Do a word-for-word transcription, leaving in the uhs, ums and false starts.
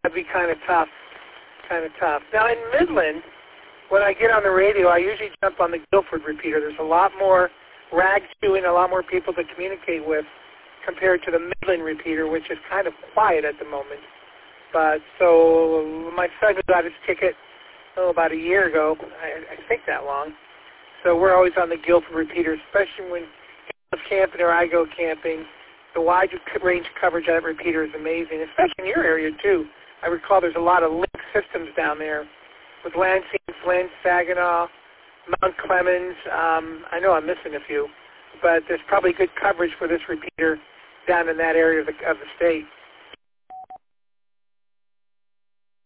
that'd be kind of tough, kind of tough. Now in Midland, when I get on the radio, I usually jump on the Guilford repeater. There's a lot more rag chewing, a lot more people to communicate with compared to the Midland repeater, which is kind of quiet at the moment. But so my son got his ticket oh, about a year ago, I, I think that long. So we're always on the Guilford repeater, especially when he goes camping or I go camping. The wide range coverage of that repeater is amazing, especially in your area too. I recall there's a lot of link systems down there with Lansing, Flint, Saginaw, Mount Clemens. Um, I know I'm missing a few, but there's probably good coverage for this repeater down in that area of the, of the state.